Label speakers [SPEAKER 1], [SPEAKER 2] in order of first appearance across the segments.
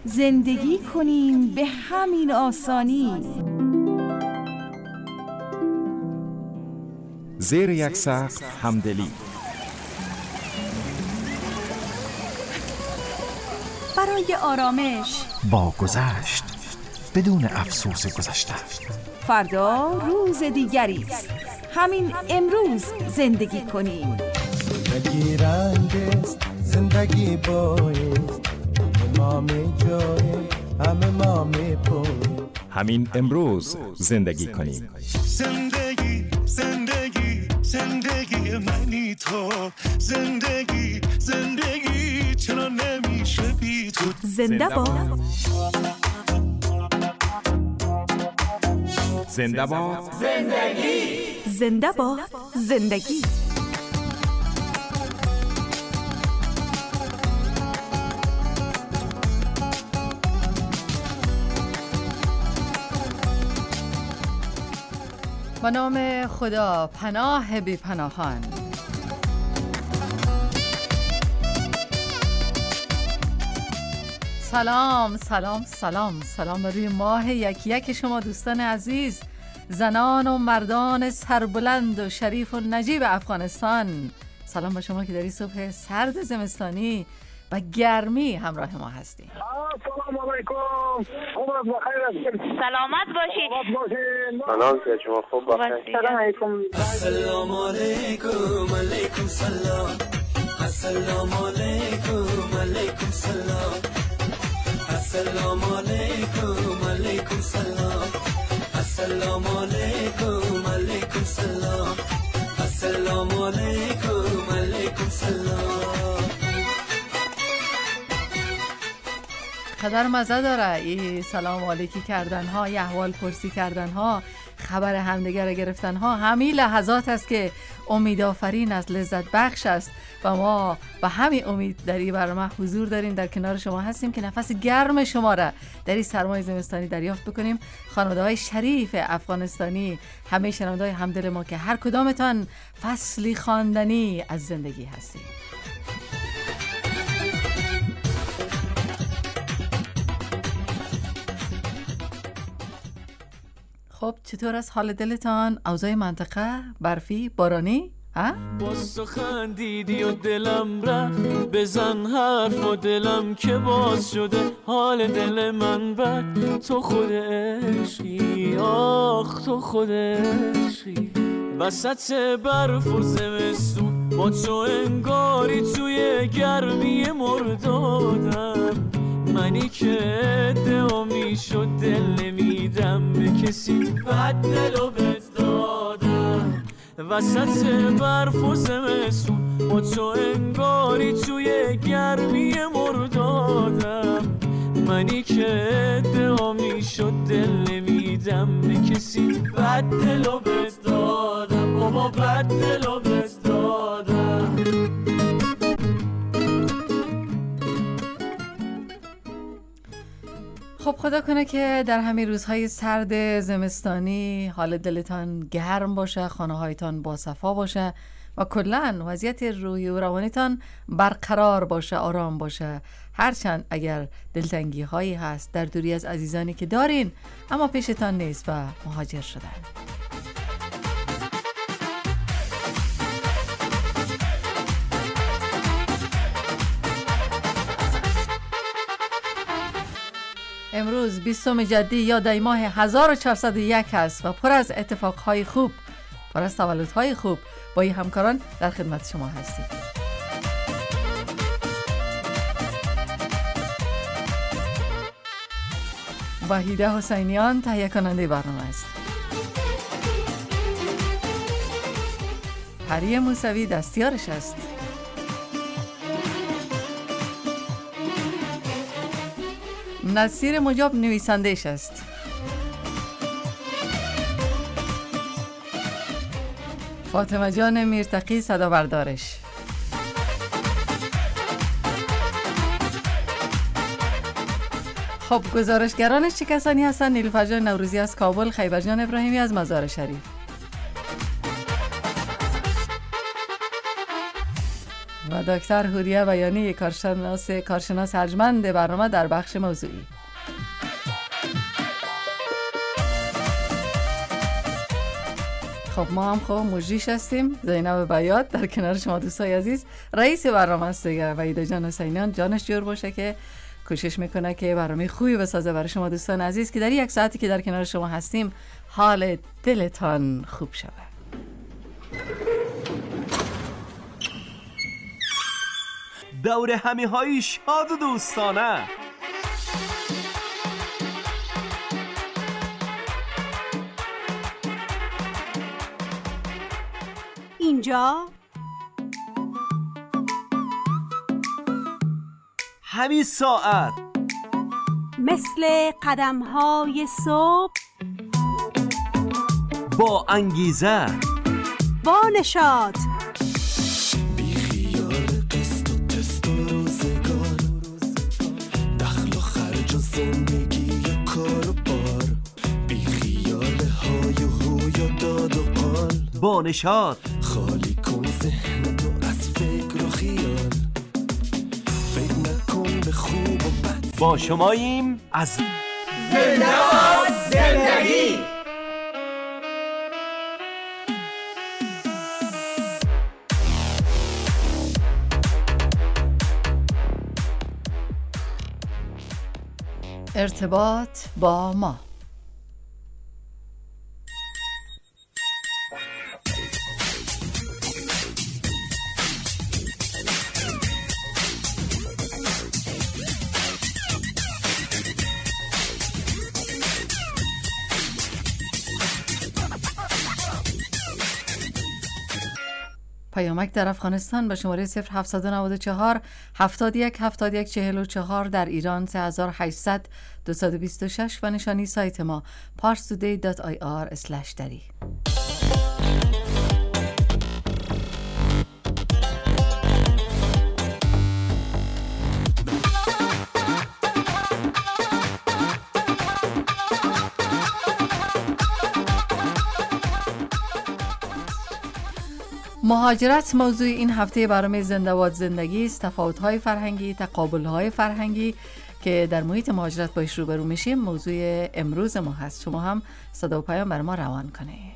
[SPEAKER 1] زندگی کنیم به همین آسانی.
[SPEAKER 2] زیر یک سقف همدلی،
[SPEAKER 1] برای آرامش
[SPEAKER 3] با گذشت بدون افسوس گذشته.
[SPEAKER 1] فردا روز دیگری است. همین امروز زندگی کنیم.
[SPEAKER 4] زندگی رنگ است، زندگی بایست، ما می جای همه ما می پوی.
[SPEAKER 2] همین امروز زندگی کنیم.
[SPEAKER 5] زندگی زندگی زندگی منی تو، زندگی زندگی چرا نمیشه بی تو.
[SPEAKER 1] زنده باد،
[SPEAKER 2] زنده باد
[SPEAKER 1] زندگی، زنده باد زندگی.
[SPEAKER 6] به نام خدا، پناه بی پناهان. سلام سلام سلام سلام به روی ماه یکی یک شما دوستان عزیز، زنان و مردان سربلند و شریف و نجیب افغانستان. سلام به شما که در این صبح سرد زمستانی و گرمی همراه ما هستید.
[SPEAKER 7] سلام علیکم، عمرت بخیر است.
[SPEAKER 8] سلامت باشید.
[SPEAKER 7] سلام که شما خوب بخیر.
[SPEAKER 8] سلام علیکم.
[SPEAKER 5] السلام علیکم، علیکم سلام. السلام علیکم، علیکم سلام. السلام علیکم، علیکم سلام. السلام علیکم، علیکم سلام. السلام علیکم، علیکم سلام.
[SPEAKER 6] قدر مزه داره این سلام علیکی کردن ها، احوال پرسی کردن ها، خبر همدیگر گرفتن ها. همین لحظات است که امیدآفرین از لذت بخش است و ما به همین امید در این برنامه حضور داریم، در کنار شما هستیم که نفس گرم شما را در این سرمای زمستانی دریافت بکنیم. خانواده های شریف افغانستانی، همه شنونده‌های همدل ما که هر کدامتان فصلی خواندنی از زندگی هستید. خب چطور از حال دلتان؟ اوضاع منطقه برفی بارانی؟
[SPEAKER 9] باز تو خندیدی و دلم رفت، بزن حرف و دلم که باز شده. حال دل من بد، تو خود عشقی، آخ تو خود عشقی. وسط برف و زمستون با تو انگاری توی گرمی مردادم. منی که ادعا میشد دل نمیدم به کسی، بد دل و بد دادم. وسط برف و زمستون با تو انگاری توی گرمی مردادم. منی که ادعا میشد دل نمیدم به کسی، بد دل و بد دادم. بابا بد دل و بد دادم.
[SPEAKER 6] خب خدا کنه که در همین روزهای سرد زمستانی حال دلتان گرم باشه، خانه هایتان با صفا باشه و کلن وضعیت روحی و روانیتان برقرار باشه، آرام باشه. هرچند اگر دلتنگی هایی هست در دوری از عزیزانی که دارین اما پیشتان نیست و مهاجر شدن. امروز 20 جدی یا دی ماه 1401 است و پر از اتفاقهای خوب، پر از تولدهای خوب. با این همکاران در خدمت شما هستیم. وحیده حسینیان تهیه کننده برنامه است. پری موسوی دستیارش است. نصیر مجاب نویسندهش است. فاطمه جان میرتقی صدا بردارش. خب گزارشگرانش چه کسانی هستن؟ نیلوفر جان نوروزی از کابل، خیبر جان ابراهیمی از مزار شریف و دکتر هوریه بیانی، کارشناس ارجمند برنامه در بخش موضوعی. خب ما هم خب مجریش هستیم. زینب بیات در کنار شما دوستای عزیز، رئیس برنامه است دیگه. وحیده جان حسینیان جانش جور باشه که کوشش میکنه که برنامه خوبی بسازه برای شما دوستان عزیز که در یک ساعتی که در کنار شما هستیم حال دلتان خوب شود.
[SPEAKER 8] دور همی های شاد و دوستانه.
[SPEAKER 10] اینجا
[SPEAKER 8] همین ساعت
[SPEAKER 10] مثل قدم‌های صبح،
[SPEAKER 8] با انگیزه،
[SPEAKER 10] با نشاط،
[SPEAKER 5] بی خیال قسط و تست و روزگار، دخل و خرج و زندگی و کار و بار، بی خیال های و هوی و داد و قال،
[SPEAKER 8] با نشاط.
[SPEAKER 5] خالی کن ذهنتو از فکر و خیال، فکر نکن به خوب و بد.
[SPEAKER 8] با شماییم از
[SPEAKER 5] زنده زندگی.
[SPEAKER 6] ارتباط با ما. پیامک در افغانستان به شماره 0794 71 71 44، در ایران 3800 226 و نشانی سایت ما parstoday.ir/dari. مهاجرت موضوع این هفته برنامه زنده باد زندگی است. تفاوت‌های فرهنگی، تقابل‌های فرهنگی که در محیط مهاجرت باش روبرو میشیم موضوع امروز ما هست. شما هم صدا و پیام بر ما روان کنید.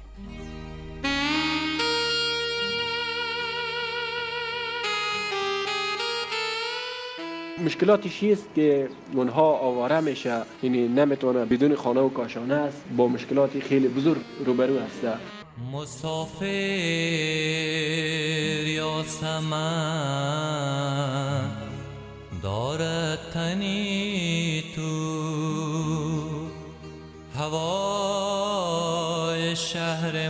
[SPEAKER 11] مشکلاتی چیست که اونها آواره میشه، یعنی نمیتونه بدون خانه و کاشانه است، با مشکلاتی خیلی بزرگ روبرو هسته.
[SPEAKER 9] مسافر یا سمن دارد تنی تو، هوای شهر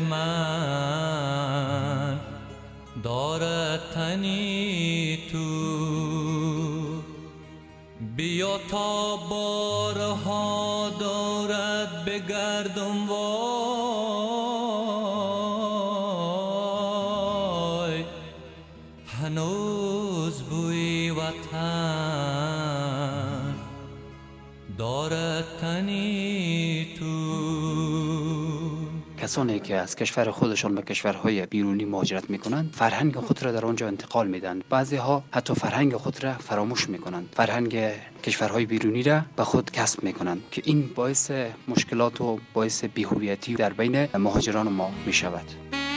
[SPEAKER 9] من دارد تنی تو، بیا تا بارها دارد بگردم وای، هنوز بوی وطن دارد تنی تو.
[SPEAKER 12] کسانی که از کشور خودشان به کشورهای بیرونی مهاجرت میکنند فرهنگ خود را در آنجا انتقال میدن. بعضی ها حتی فرهنگ خود را فراموش میکنند، فرهنگ کشورهای بیرونی را به خود کسب میکنند که این باعث مشکلات و باعث بی‌هویتی در بین مهاجران ما میشود.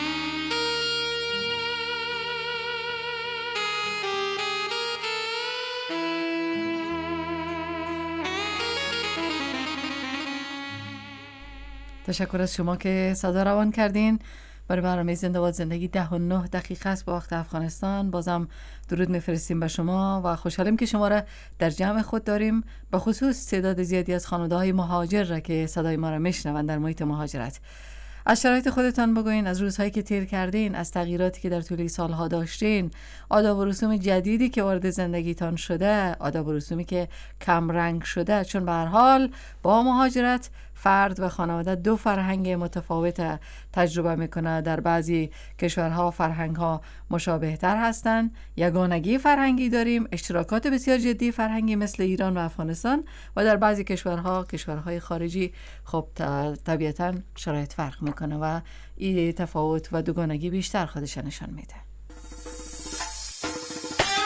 [SPEAKER 6] تشکر از شما که صدا روان کردین. برای برنامه زنده باد زندگی 10:09 است به وقت افغانستان. بازم درود میفرستیم به شما و خوشحالیم که شما را در جمع خود داریم، به خصوص تعداد زیادی از خانواده‌های مهاجر را که صدای ما را میشنوند در محیط مهاجرت. از شرایط خودتان بگوین، از روزهایی که تیر کردین، از تغییراتی که در طول سالها داشتین، آداب و رسوم جدیدی که وارد زندگیتان شده، آداب و رسومی که کم رنگ شده، چون به هر حال با مهاجرت فرد و خانواده دو فرهنگ متفاوت تجربه میکنه. در بعضی کشورها فرهنگها مشابه تر هستند، یگانگی فرهنگی داریم، اشتراکات بسیار جدی فرهنگی مثل ایران و افغانستان، و در بعضی کشورهای خارجی خب طبیعتاً شرایط فرق میکنه و این تفاوت و دوگانگی بیشتر خودش نشان میده.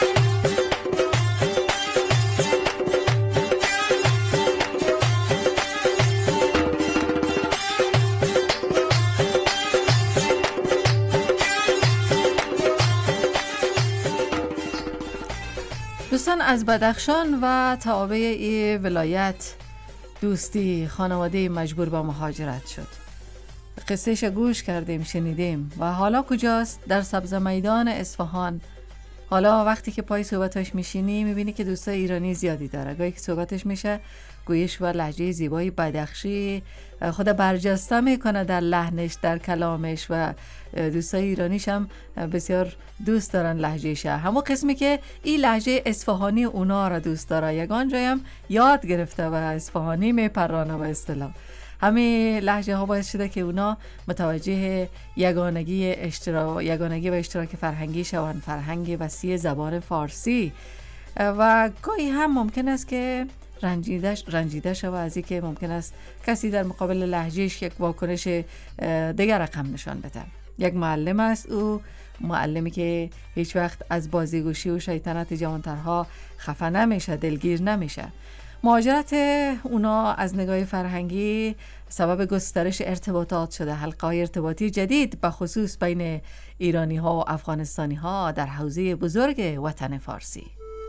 [SPEAKER 6] دوستان، از بدخشان و توابع این ولایت دوستی خانواده مجبور به مهاجرت شد. قصهش گوش کردیم، شنیدیم و حالا کجاست؟ در سبز میدان اصفهان. حالا وقتی که پای صحبتاش میشینی میبینی که دوستای ایرانی زیادی داره. گاهی که صحبتش میشه گویش و لهجه زیبای بدخشی خود برجسته میکنه در لحنش، در کلامش و دوستای ایرانیش هم بسیار دوست دارن لهجهش. همون قسمی که این لهجه اصفهانی اونا را دوست داره. یگان جایم یاد گرفته و اصفهانی میپرانه به اصطلاح. همه لهجه ها باعث شده که اونا متوجه یگانگی و اشتراک فرهنگی شوند، فرهنگ وسیع زبان فارسی. و گاهی هم ممکن است که رنجیده شود از اینکه ممکن است کسی در مقابل لهجهش یک واکنش دیگر رقم نشان بده. یک معلم است، او معلمی که هیچ وقت از بازیگوشی و شیطنت جوانترها خفه نمیشه، دلگیر نمیشه. مهاجرت اونا از نگاه فرهنگی سبب گسترش ارتباطات شده، حلقه‌های ارتباطی جدید به خصوص بین ایرانی ها و افغانستانی ها در حوزه بزرگ وطن فارسی.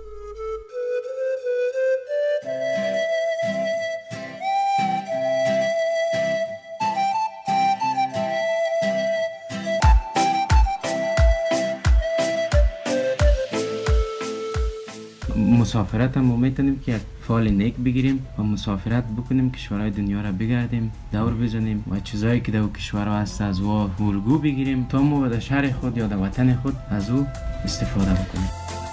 [SPEAKER 13] مسافرت هم میتونیم که فعال نیک بگیریم و مسافرت بکنیم، کشورهای دنیا را بگردیم، دور بزنیم و چیزایی که در کشورها هست از او الگو بگیریم تا ما در شهر خود یا در وطن خود از او استفاده بکنیم.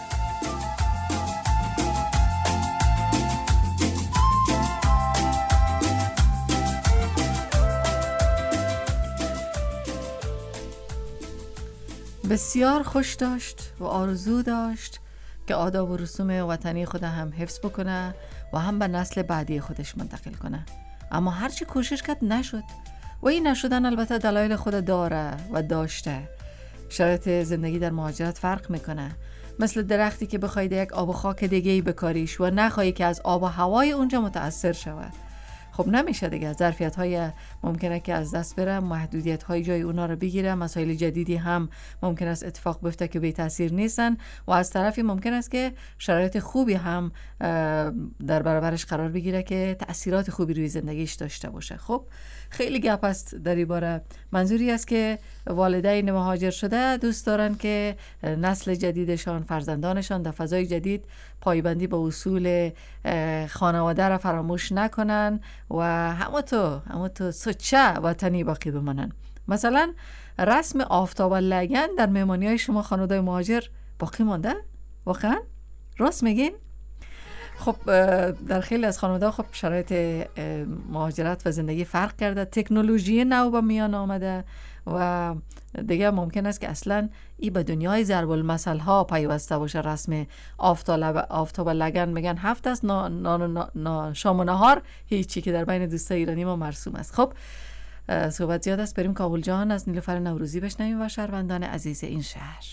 [SPEAKER 6] بسیار خوش داشت و آرزو داشت که آداب و رسوم وطنی خود هم حفظ بکنه و هم به نسل بعدی خودش منتقل کنه. اما هرچی کوشش کرد نشد و این نشدن البته دلایل خود داره و داشته. شرایط زندگی در مهاجرت فرق میکنه. مثل درختی که بخواید یک آب و خاک دیگه‌ای بکاریش و نخواهی که از آب و هوای اونجا متأثر شود، خب نمیشه دیگه. ظرفیت‌های ممکنه که از دست بره، محدودیت‌های جای اونا رو بگیره، مسائل جدیدی هم ممکن است اتفاق بیفته که بی تاثیر نیستن و از طرفی ممکن است که شرایط خوبی هم در برابرش قرار بگیره که تأثیرات خوبی روی زندگیش داشته باشه. خب خیلی گپ است در این باره. منظوری است که والدین مهاجر شده دوست دارن که نسل جدیدشان، فرزندانشان در فضای جدید پایبندی به اصول خانواده را فراموش نکنن و همون تو سوچه وطنی باقی بمانن. مثلا رسم آفتاب لگن در مهمانی‌های شما خانواده مهاجر باقی مانده؟ واقعا؟ راست میگین؟ خب در خیلی از خانواده خب شرایط مهاجرت و زندگی فرق کرده، تکنولوژی نو به میان آمده و دیگه ممکن است که اصلا این به دنیای ضرب المثل ها پیوسته باشه. رسم آفتاب لگن میگن 7 است، شام و نهار هیچی، که در بین دوستای ایرانی ما مرسوم است. خب صحبت زیاد است، بریم کابل جان از نیلوفر نوروزی بشنویم و شهروندان عزیز این شهر.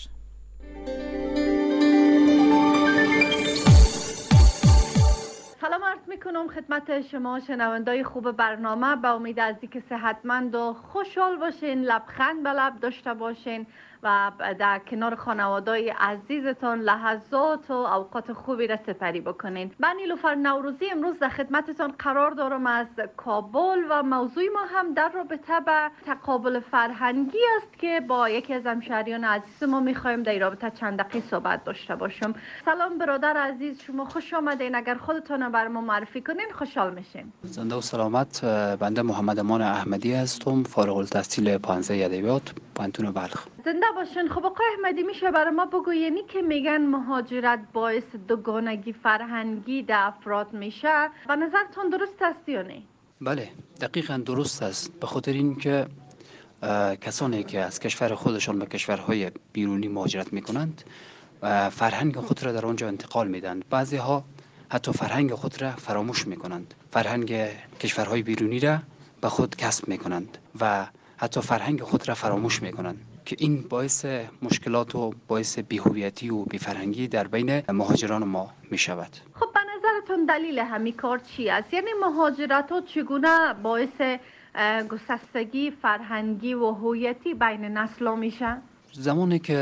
[SPEAKER 14] سلام عرض میکنم خدمت شما شنوندای خوب برنامه. به امید از اینکه صحتمند و خوشحال باشین، لبخند به لب داشته باشین و در کنار خانواده‌ی عزیزتان لحظات و اوقات خوبی را سپری بکنین. من نیلوفر نوروزی امروز در خدمتتان قرار دارم از کابل و موضوع ما هم در رابطه با تقابل فرهنگی است که با یکی از همشهریان عزیز ما می‌خوایم در این رابطه چند دقیقه صحبت داشته باشم. سلام برادر عزیز، شما خوش آمدین. اگر خودتون بر ما معرفی کنین خوشحال میشیم.
[SPEAKER 12] زنده و سلامت. بنده محمد امان احمدی هستم، فارغ التحصیل پانزه ادبیات پانتون بلخ.
[SPEAKER 14] زنده باشین. خب آقای احمدی میشه برای ما بگوینی که میگن مهاجرت باعث دوگانگی فرهنگی در افراد میشه، و نظرتون درست است یا نه؟
[SPEAKER 12] بله دقیقاً درست است، به خاطر اینکه کسانی که از کشور خودشان به کشورهای بیرونی مهاجرت میکنند فرهنگ خود را در آنجا انتقال میدن. بعضی ها حتی فرهنگ خود را فراموش میکنند، فرهنگ کشورهای بیرونی را به خود کسب میکنند و حتی فرهنگ خود را فراموش میکنند که این باعث مشکلات و باعث بی‌هویتی و بی‌فرهنگی در بین مهاجران ما میشود.
[SPEAKER 14] خب به نظرتون دلیل همین کار چی است؟ یعنی مهاجرت ها چگونه باعث گسستگی فرهنگی و هویتی بین نسل‌ها میشه؟
[SPEAKER 12] زمانی که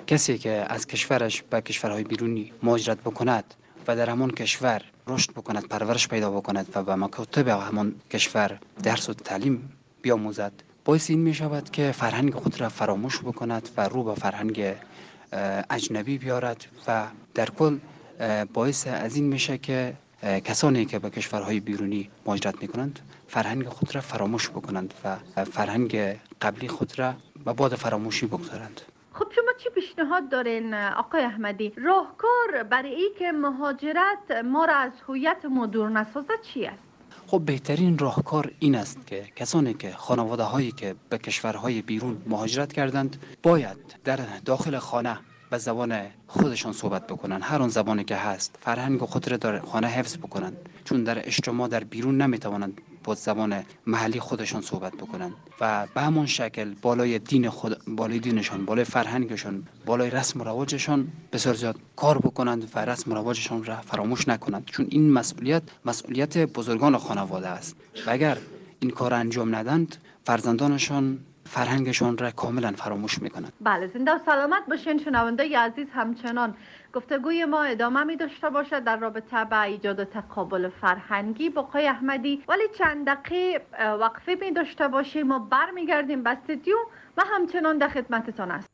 [SPEAKER 12] کسی که از کشورش به کشورهای بیرونی مهاجرت بکند و در همان کشور رشد بکند، پرورش پیدا بکند و به مکاتب همان کشور درس و تعلیم بیاموزد، باعث این می شود که فرهنگ خود را فراموش بکند و رو به فرهنگ اجنبی بیارد و در کل باعث از این میشه که کسانی که به کشورهای بیرونی مهاجرت میکنند فرهنگ خود را فراموش بکنند و فرهنگ قبلی خود را به باد فراموشی بگذارند.
[SPEAKER 14] خب شما چی پیشنهاد دارین آقای احمدی؟ راهکار برای این که مهاجرت ما را از هویتمون دور نسازد چی است؟
[SPEAKER 12] خب بهترین راهکار این است که کسانی که خانواده هایی که به کشورهای بیرون مهاجرت کردند باید در داخل خانه به زبان خودشان صحبت بکنن، هر آن زبانی که هست، فرهنگ خود را در خانه حفظ بکنن، چون در اجتماع در بیرون نمیتوانند با زبان محلی خودشان صحبت بکنن و به همون شکل بالای دینشان، بالای فرهنگشان، بالای رسم و رواجشان بسیار زیاد کار بکنند و رسم و رواجشان را فراموش نکنند، چون این مسئولیت بزرگان خانواده است و اگر این کار انجام ندند فرزندانشان فرهنگشان را کاملا فراموش میکنند.
[SPEAKER 14] بله، زنده و سلامت باشین شنوندای عزیز. همچنان گفتگوی ما ادامه می داشته باشد در رابطه با ایجاد و تقابل فرهنگی با آقای احمدی، ولی چند دقیقه وقفه می داشته باشیم. ما برمیگردیم به استودیو و همچنان در خدمتتان است.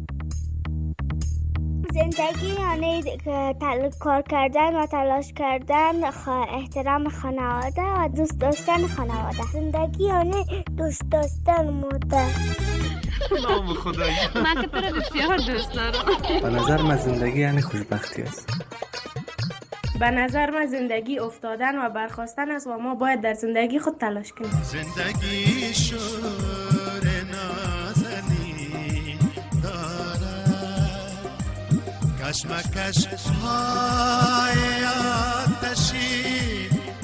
[SPEAKER 15] زندگی یعنی کار کردن و تلاش کردن، احترام خانواده و دوست داشتن خانواده. زندگی یعنی دوست داشتن مادر.
[SPEAKER 8] نام خدایی.
[SPEAKER 16] من که تو رو بسیار دوست دارم.
[SPEAKER 17] به نظر من زندگی یعنی خوشبختی است.
[SPEAKER 18] به نظر من زندگی افتادن و برخاستن است و ما باید در زندگی خود تلاش کنیم.
[SPEAKER 5] زندگی شور نازنین دارد، کشمکش های آتشی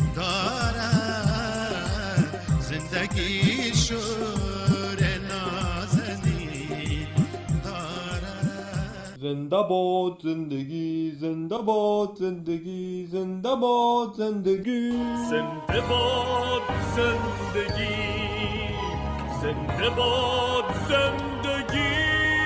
[SPEAKER 5] دارد. زندگی شور نازنین دارد.
[SPEAKER 19] زنده باد زندگی، زنده باد زندگی، زنده باد زندگی،
[SPEAKER 9] زنده باد زندگی، زنده باد زندگی.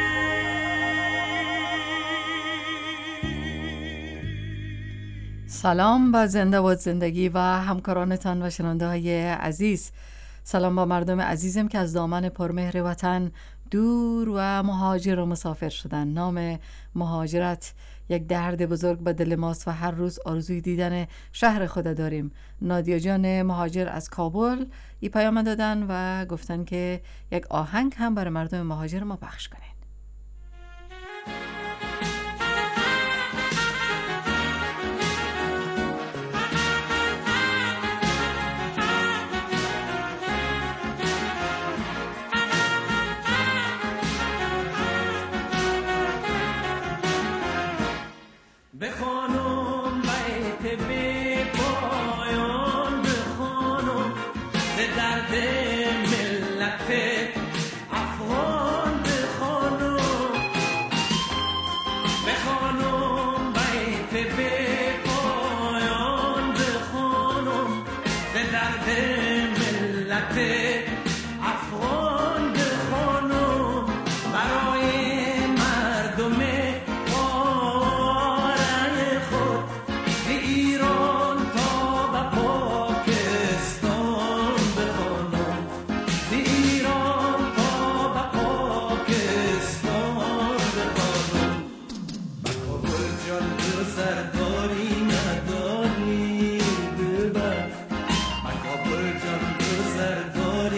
[SPEAKER 6] سلام با زنده باد زندگی و همکارانتان و شنونده های عزیز. سلام با مردم عزیزم که از دامن پرمهر وطن دور و مهاجر و مسافر شدن. نام مهاجرت یک درد بزرگ به دل ماست و هر روز آرزوی دیدن شهر خود داریم. نادیا جان مهاجر از کابل این پیام دادن و گفتن که یک آهنگ هم برای مردم مهاجر ما پخش کنین.
[SPEAKER 9] بخوانم بیت بی پایان، بخوانم ز درد ملت افغان، بخوانم بیت بی پایان، بخوانم ز درد ملت افغان، بخوانم برای مردم
[SPEAKER 5] سرداری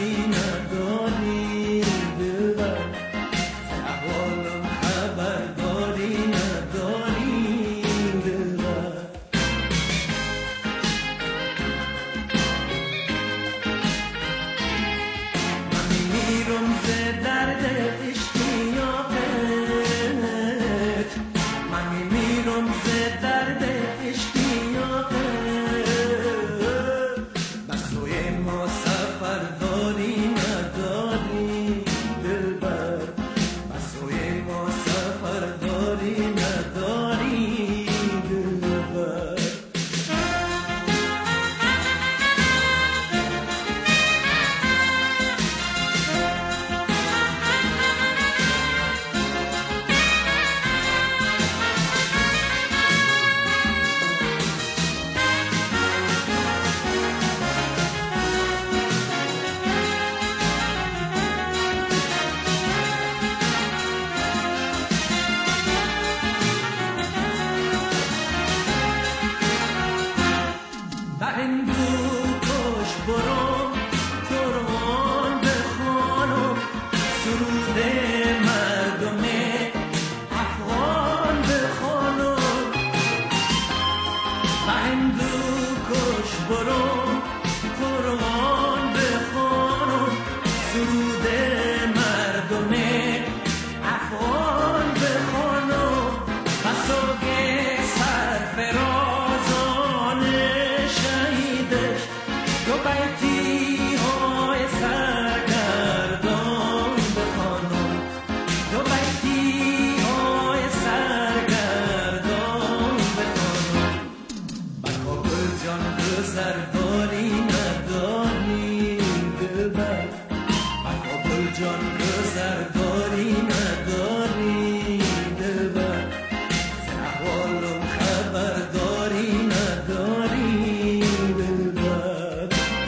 [SPEAKER 9] به هندو کش برو قرآن بخوان سرود مردم افغان بخوان پسوگ سرفرازان شهیدش دو بیتی های سرگردان بخوان دو بیتی های سرگردان بخوان بر کابل جان گذرداری نداری دلبر بر کابل جان گذرداری نداری دلبر ز احوالم خبرداری نداری دلبر.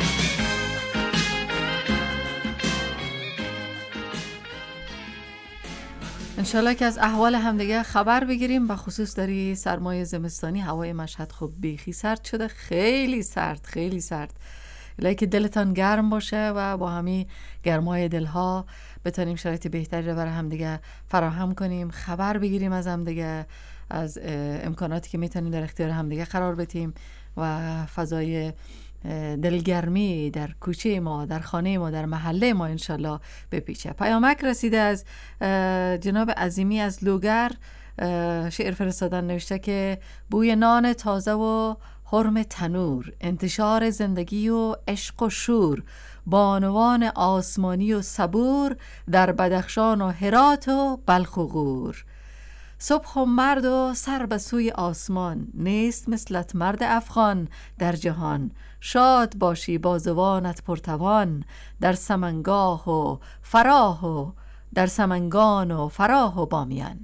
[SPEAKER 6] انشالله که از احوال همدیگه خبر بگیریم، به خصوص در سرمای زمستانی. هوای مشهد خب بیخی سرد شده، خیلی سرد خیلی سرد. الهی که دلتان گرم باشه و با همین گرمای دلها بتونیم شرایط بهتری رو برای همدیگه فراهم کنیم، خبر بگیریم از همدیگه، از امکاناتی که میتونیم در اختیار همدیگه قرار بدیم و فضای دلگرمی در کوچه ما، در خانه ما، در محله ما انشالله بپیچه. پیامک رسیده از جناب عظیمی از لوگر، شعر فرستادن، نوشته که بوی نان تازه و حرم تنور، انتشار زندگی و عشق و شور، بانوان آسمانی و صبور در بدخشان و هرات و بلخ و غور. صبح و مرد و سر به سوی آسمان، نیست مثلت مرد افغان در جهان. شاد باشی بازوانت پرتوان، در سمنگاه و فراه و در سمنگان و فراه و بامیان.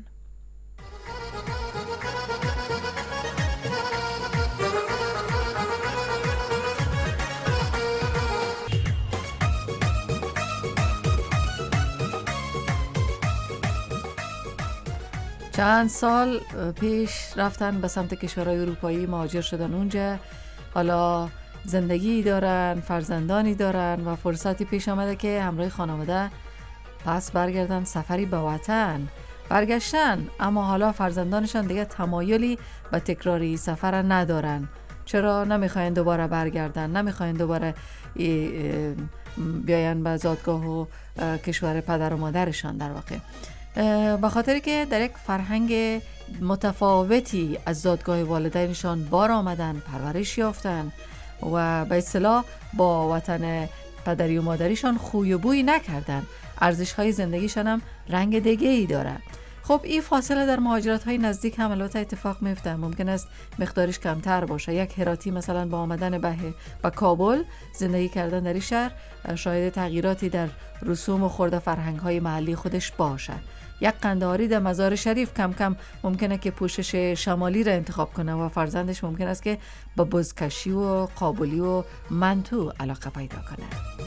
[SPEAKER 6] چند سال پیش رفتن به سمت کشورهای اروپایی، مهاجر شدن اونجا، حالا زندگی دارن، فرزندانی دارن و فرصتی پیش آمده که همراه خانواده پس برگردن سفری به وطن. برگشتن، اما حالا فرزندانشان دیگه تمایلی به تکراری سفر ندارن. چرا؟ نمیخواین دوباره برگردن، نمیخواین دوباره بیاین به زادگاه و کشور پدر و مادرشان. در واقع به خاطری که در یک فرهنگ متفاوتی از زادگاه والدینشان بار آمدن، پرورش یافتن و به اصطلاح با وطن پدری و مادریشان خوی و بوی نکردن، ارزش‌های زندگیشان هم رنگ دیگه‌ای داره. خب این فاصله در مهاجرت های نزدیک هم البته اتفاق میفته، ممکن است مقدارش کمتر باشه. یک هراتی مثلا با آمدن به کابل زندگی کردن در این شهر شاهد تغییراتی در رسوم و خورد فرهنگ های محلی خودش باشه. یک قندهاری در مزار شریف کم کم ممکنه که پوشش شمالی را انتخاب کنه و فرزندش ممکن است که با بزکشی و قابلی و منتو علاقه پیدا کنه.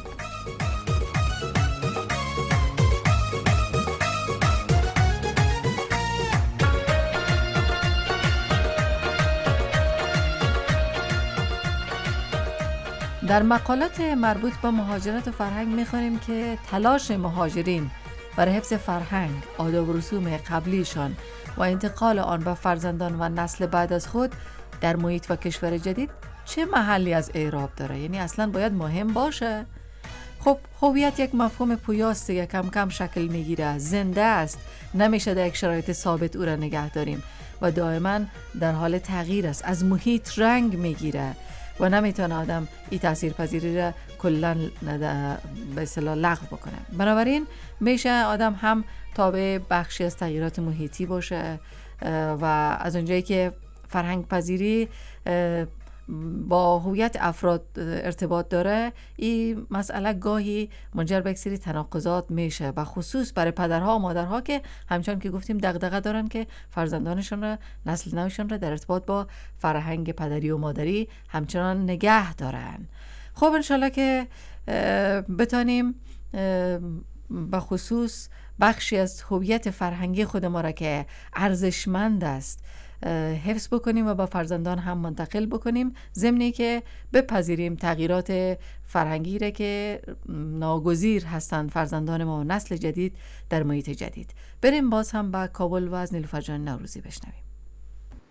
[SPEAKER 6] در مقالات مربوط به مهاجرت و فرهنگ می‌خوانیم که تلاش مهاجرین برای حفظ فرهنگ، آداب و رسوم قبلیشان و انتقال آن به فرزندان و نسل بعد از خود در محیط و کشور جدید چه محلی از اعراب داره، یعنی اصلا باید مهم باشه. خب هویت یک مفهوم پویاست که کم کم شکل میگیره، زنده است، نمیشه در یک شرایط ثابت او را نگه داریم و دائما در حال تغییر است، از محیط رنگ میگیره و نمیتونه آدم این تاثیرپذیری را کلا به اصطلاح لغو بکنه. بنابراین میشه آدم هم تابع بخشی از تغییرات محیطی باشه و از اونجایی که فرهنگ پذیری با هویت افراد ارتباط داره، این مسئله گاهی منجر به یک سری تناقضات میشه، و خصوص برای پدرها و مادرها که همچنان که گفتیم دغدغه دارن که فرزندانشون را، نسل نوشون را در ارتباط با فرهنگ پدری و مادری همچنان نگه دارن. خب انشالله که بتانیم به خصوص بخشی از هویت فرهنگی خود ما را که ارزشمند است حفظ بکنیم و با فرزندان هم منتقل بکنیم، ضمنی که بپذیریم تغییرات فرهنگی را که ناگزیر هستند فرزندان ما و نسل جدید در محیط جدید. بریم باز هم با کابل و از نیلوفر جان نوروزی بشنویم.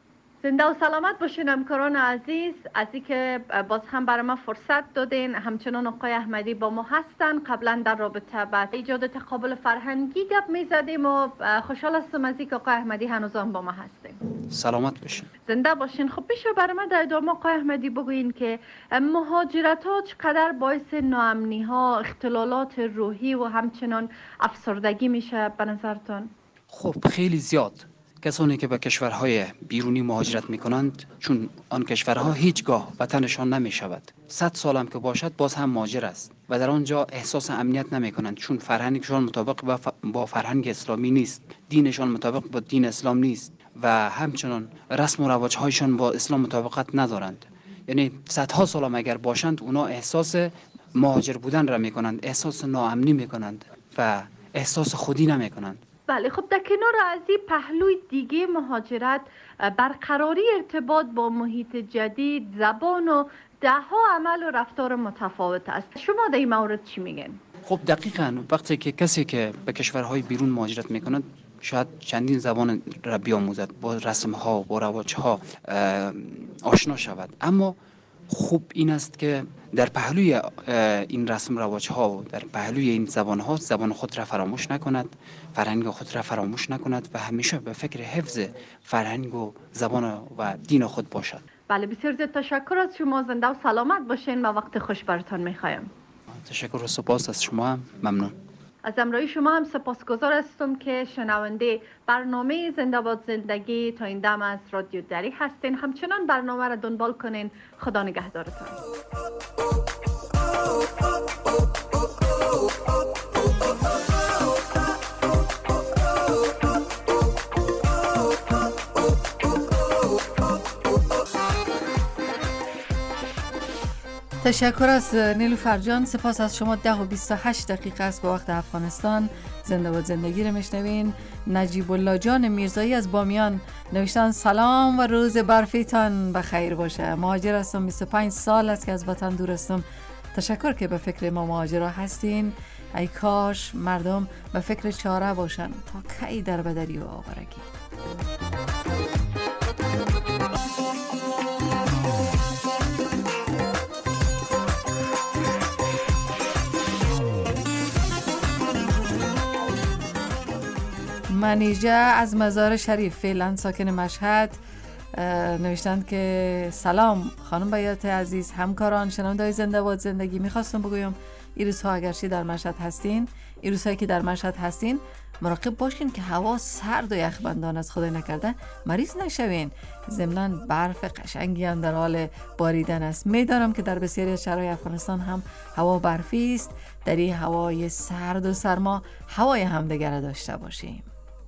[SPEAKER 14] زنده و سلامت باشین همکاران عزیز، از اینکه باز هم برای ما فرصت دادین. همچنان آقای احمدی با ما هستن. قبلا در رابطه با ایجاد تقابل فرهنگی گپ میزدیم و خوشحال هستم از اینکه آقای احمدی هنوز هم با ما هستیم.
[SPEAKER 12] سلامت باشین.
[SPEAKER 14] زنده باشین. خب بشه برای ما در ادامه آقای احمدی بگوین که مهاجرت ها چقدر باعث ناامنی ها، اختلالات روحی و همچنان افسردگی میشه به نظرتون؟
[SPEAKER 12] خب خیلی زیاد. کسانی که به کشورهای بیرونی مهاجرت میکنند، چون آن کشورها هیچگاه وطنشان نمی شود، 100 سال هم که باشد باز هم مهاجر است و در آنجا احساس امنیت نمی کنند، چون فرهنگشان مطابق با فرهنگ اسلامی نیست، دینشان مطابق با دین اسلام نیست و همچنان رسم و رواجهایشان با اسلام مطابقت ندارند. یعنی صدها سال هم اگر باشند، اونا احساس مهاجر بودن را میکنند، احساس ناامنی میکنند و احساس خودی نمی کنند.
[SPEAKER 14] بله، خب در کنار از این پهلوی دیگه مهاجرت، برقراری ارتباط با محیط جدید، زبان و دهها عمل و رفتار متفاوت است. شما در این مورد چی میگن؟
[SPEAKER 12] خب دقیقاً وقتی که کسی که به کشورهای بیرون مهاجرت میکند شاید چندین زبان را بیاموزد، با رسمها با رواجها آشنا شود، اما خوب این است که در پهلوی این رسم رواجها و در پهلوی این زبانها زبان خود را فراموش نکند، فرهنگ خود را فراموش نکند و همیشه به فکر حفظ فرهنگ و زبان و دین خود باشد.
[SPEAKER 14] بله، بسیار زیاد تشکر از شما. زنده و سلامت باشین و وقت خوش براتون میخوایم.
[SPEAKER 12] تشکر و سپاس از شما هم. ممنون.
[SPEAKER 14] از همراهی شما هم سپاسگزار هستم که شنونده برنامه زنده باد زندگی تا این دم از رادیو دری هستین. همچنان برنامه را دنبال کنین. خدا نگهدارتان.
[SPEAKER 6] تشکر از نیلوفر جان. سپاس از شما. 10:28 است به وقت افغانستان. زنده باد زندگی رو میشنوین. نجیب الله جان میرزایی از بامیان نوشتن سلام و روز برفیتان بخیر باشه. مهاجر هستم، 25 سال است که از وطن دور هستم. تشکر که به فکر ما مهاجرها هستین. ای کاش مردم به فکر چاره باشن تا کی در بدری و آوارگی. منیجه از مزار شریف فعلا ساکن مشهد نوشتند که سلام خانم بیات عزیز، همکاران شنونده‌های زنده باد زندگی. میخواستم بگویم این روزها اگرچه در مشهد هستین، این روزهایی که در مشهد هستین مراقب باشین که هوا سرد و یخبندان از خدای نکرده مریض نشوین. ضمناً برف قشنگی هم در حال باریدن است. میدانم که در بسیاری از شهرهای افغانستان هم هوا برفی است. در این هوای سرد و سرما هوای همدیگر داشته باشیم.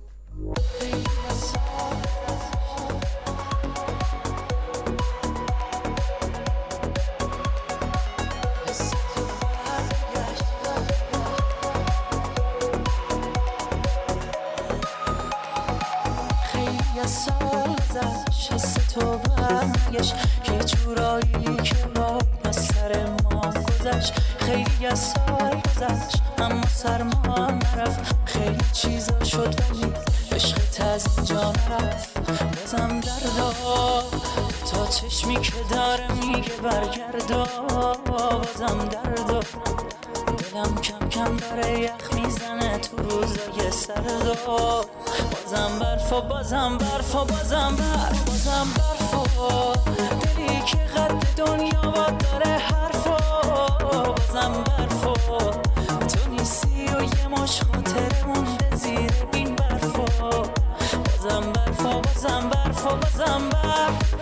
[SPEAKER 5] سال گذشت حس تو برگشت یه جورایی که با سر ما گذشت. خیلی از سال گذشت اما سرما نرفت، خیلی چیزا شد ولی عشقت از اینجا نرفت. بازم دردا تا چشمی که داره میگه برگردا، بازم دردا دلم کم کم داره یخ میزنه تو روزای سردا. بازم برف و بازم برف و بازم برف، بازم برف و دلی که قد دنیا با داره حرف و بازم برف و تو نیستی و یه مش خاطر مونده زیر این برف و بازم برف و بازم برف و بازم برف.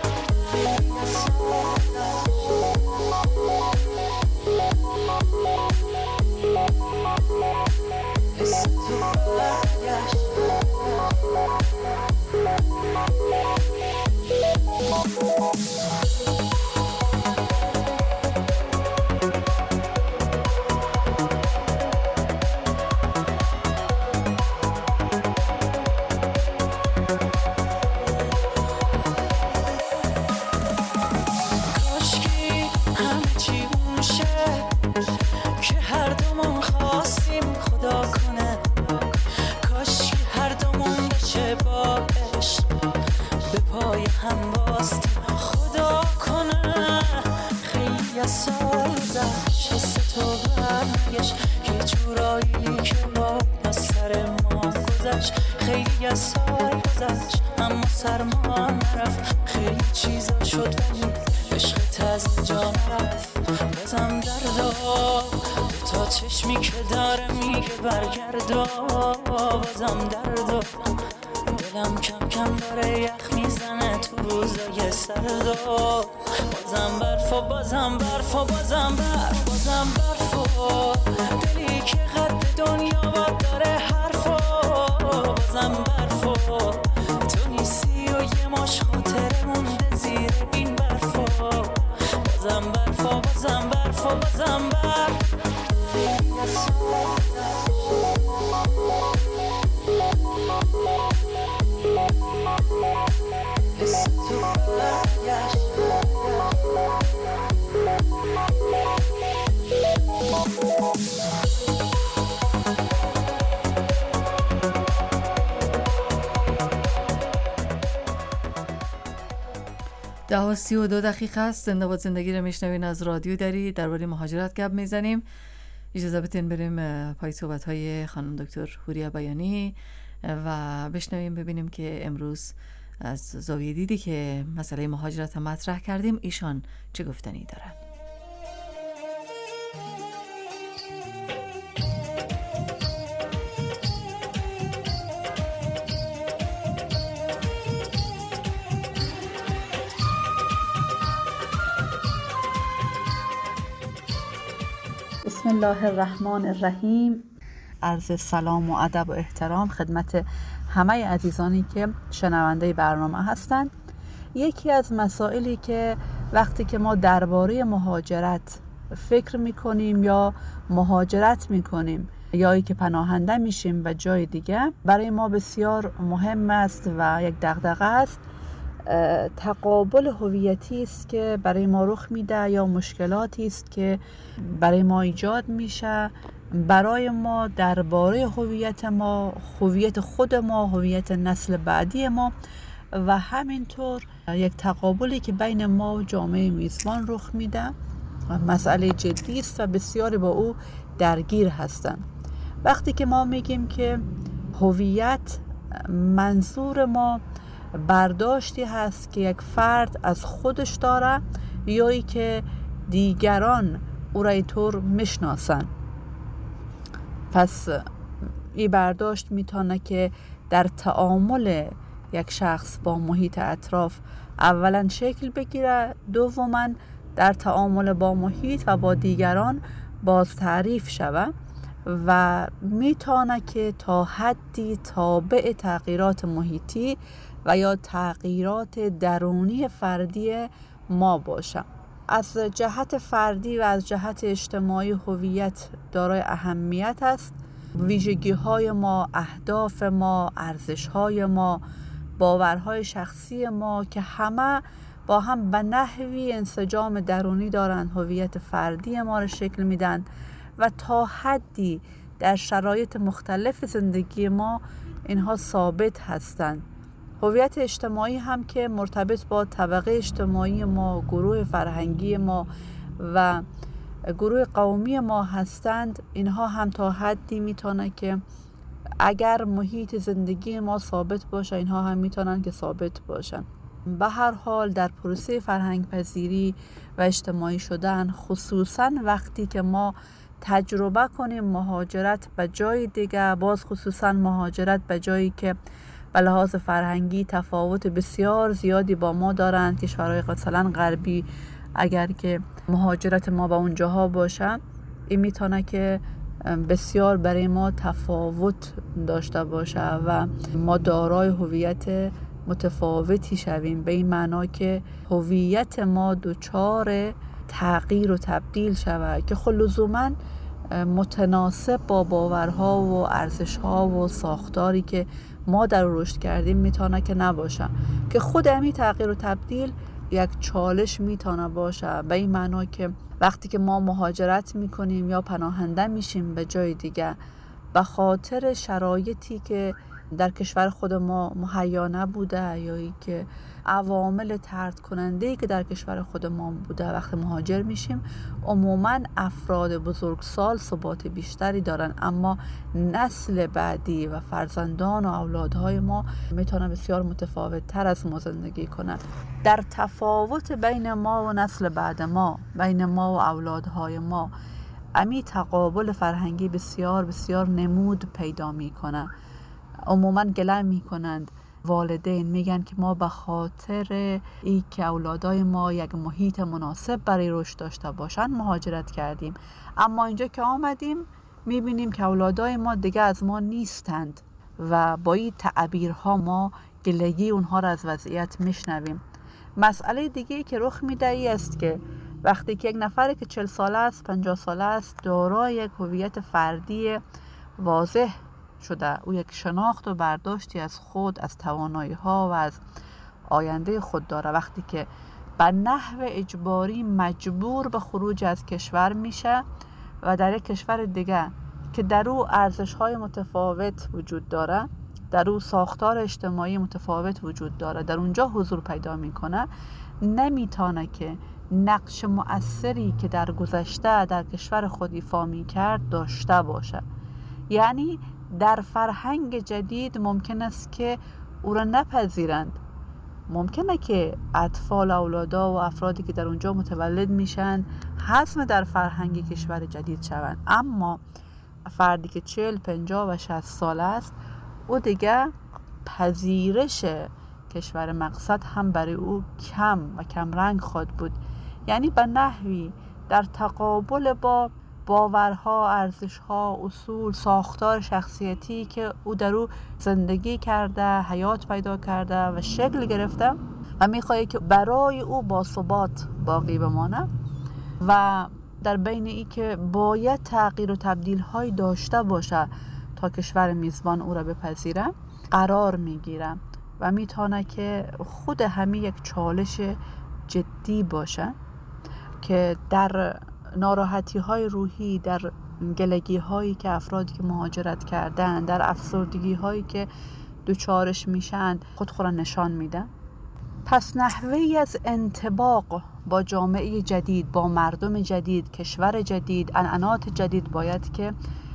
[SPEAKER 20] جایی که با از سر ما گذشت، خیلی از سال گذشت اما سرما نرفت، خیلی چیزا شد ولی عشقت از جا نرفت. بازم دردا تا چشمی که داره میگه برگردا، بازم دردا دلم کم کم داره یخ میزنه تو روزای سردا. بازم برف و بازم برف و بازم برف، بازم برف و دلی که قد دنیا با داره حرف و بازم برف و تو نیستی و یه ماش خاطره مونده زیر این برف و بازم برف و بازم برف و بازم برف. حس تو برگشت
[SPEAKER 6] ده و 32 دقیقه است. زنده باد زندگی رو میشنوین از رادیو دری. درباره مهاجرت گپ میزنیم. اجازه بدین بریم پای صحبت های خانم دکتر حوریا بیانی و بشنویم ببینیم که امروز از زاویه دیدی که مسئله مهاجرت مطرح کردیم ایشان چه گفتنی دارن.
[SPEAKER 21] بسم الله الرحمن الرحیم. عرض سلام و ادب و احترام خدمت همه عزیزانی که شنونده برنامه هستند. یکی از مسائلی که وقتی که ما درباره مهاجرت فکر میکنیم یا مهاجرت میکنیم یا ای که پناهنده میشیم و جای دیگه، برای ما بسیار مهم است و یک دغدغه است. تقابل هویتی است که برای ما رخ میده یا مشکلاتی است که برای ما ایجاد میشه. برای ما درباره هویت ما، هویت خود ما، هویت نسل بعدی ما و همینطور یک تقابلی که بین ما و جامعه میزبان رخ میده، مسئله جدی است و بسیاری با او درگیر هستند. وقتی که ما میگیم که هویت، منظور ما برداشتی هست که یک فرد از خودش داره یا ای که دیگران او را اینطور میشناسن. پس این برداشت میتونه که در تعامل یک شخص با محیط اطراف اولا شکل بگیره، دوما در تعامل با محیط و با دیگران باز تعریف شوه و میتونه که تا حدی تابع تغییرات محیطی و یا تغییرات درونی فردی ما باشه. از جهت فردی و از جهت اجتماعی هویت دارای اهمیت است. ویژگی های ما، اهداف ما، ارزش های ما، باورهای شخصی ما که همه با هم به نحوی انسجام درونی دارن، هویت فردی ما را شکل میدن و تا حدی در شرایط مختلف زندگی ما اینها ثابت هستند. هویت اجتماعی هم که مرتبط با طبقه اجتماعی ما، گروه فرهنگی ما و گروه قومی ما هستند. اینها هم تا حدی میتونه که اگر محیط زندگی ما ثابت باشه، اینها هم میتونن که ثابت باشن. به هر حال در پروسه فرهنگ پذیری و اجتماعی شدن، خصوصا وقتی که ما تجربه کنیم مهاجرت به جای دیگه، باز خصوصا مهاجرت به جایی که به لحاظ فرهنگی تفاوت بسیار زیادی با ما دارند، کشورهای مثلا غربی، اگر که مهاجرت ما به اونجاها باشه، این میتونه که بسیار برای ما تفاوت داشته باشه و ما دارای هویت متفاوتی شویم، به این معنا که هویت ما دچار تغییر و تبدیل شود که لزوماً متناسب با باورها و ارزشها و ساختاری که ما در رشد کردیم میتونه که نباشه، که خود همین تغییر و تبدیل یک چالش میتونه باشه. به این معنا که وقتی که ما مهاجرت میکنیم یا پناهنده میشیم به جای دیگه، به خاطر شرایطی که در کشور خود ما مهیا نبوده یا ای که عوامل طرد کننده‌ای که در کشور خود ما بوده، وقتی مهاجر میشیم عموماً افراد بزرگسال ثبات بیشتری دارن، اما نسل بعدی و فرزندان و اولادهای ما میتونن بسیار متفاوت تر از ما زندگی کنن. در تفاوت بین ما و نسل بعد ما، بین ما و اولادهای ما، امی تقابل فرهنگی بسیار بسیار نمود پیدا میکنه. عموماً گله میکنند والدین، میگن که ما به خاطر ای که اولادای ما یک محیط مناسب برای رشد داشته باشن مهاجرت کردیم، اما اینجا که آمدیم میبینیم که اولادای ما دیگه از ما نیستند و با این تعبیرها ما گلگی اونها را از وضعیت میشنویم. مسئله دیگه که رخ میده ای است که وقتی که یک نفر که 40 ساله است، 50 ساله است، دارای یک هویت فردی واضح شده، او یک شناخت و برداشتی از خود، از توانایی ها و از آینده خود داره، وقتی که به نحو اجباری مجبور به خروج از کشور میشه و در یک کشور دیگه که در او ارزش های متفاوت وجود داره، در او ساختار اجتماعی متفاوت وجود داره، در اونجا حضور پیدا میکنه، نمیتونه که نقش مؤثری که در گذشته در کشور خود ایفا میکرد داشته باشه. یعنی در فرهنگ جدید ممکن است که او را نپذیرند. ممکنه که اطفال، اولادا و افرادی که در اونجا متولد میشن حسم در فرهنگ کشور جدید شوند، اما فردی که 40، 50 و 60 ساله است، او دیگه پذیرش کشور مقصد هم برای او کم و کم رنگ خواهد بود. یعنی به نحوی در تقابل با باورها، ارزشها، اصول، ساختار شخصیتی که او در او زندگی کرده، حیات پیدا کرده و شکل گرفته و میخواهی که برای او با ثبات باقی بمانه و در بین ای که باید تغییر و تبدیل های داشته باشه تا کشور میزبان او را بپذیره قرار میگیره و میتونه که خود همین یک چالش جدی باشه که در ناراحتی های روحی، در گلگی هایی که افرادی که مهاجرت کردن، در افسردگی هایی که دوچارش میشن خود نشان میده. پس نحوهی از انطباق با جامعه جدید، با مردم جدید، کشور جدید، عنعنات جدید باید که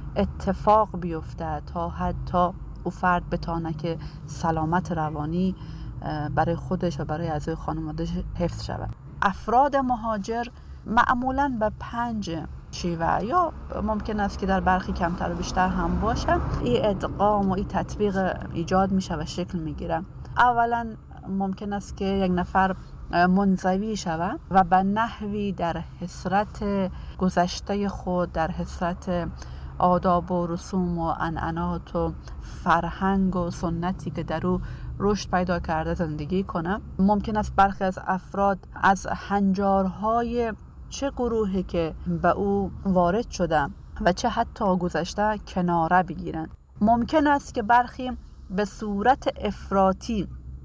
[SPEAKER 21] اتفاق بیفته تا حتی او فرد بتانه که سلامت روانی برای خودش و برای اعضای خانواده‌اش حفظ شود. افراد مهاجر معمولاً به 5 شیوه یا ممکن است که در برخی کمتر و بیشتر هم باشه این ادغام و این تطبیق ایجاد میشه و شکل میگیره. اولا ممکن است که یک نفر منزوی شود و به نحوی در حسرت گذشته خود، در حسرت آداب و رسوم و عنعنات و فرهنگ و سنتی که در او رشد پیدا کرده زندگی کنه. ممکن است برخی از افراد از هنجارهای چه گروهی که به او وارد شده و چه حتی گذشته کناره بگیرن. ممکن است که برخی به صورت افراطی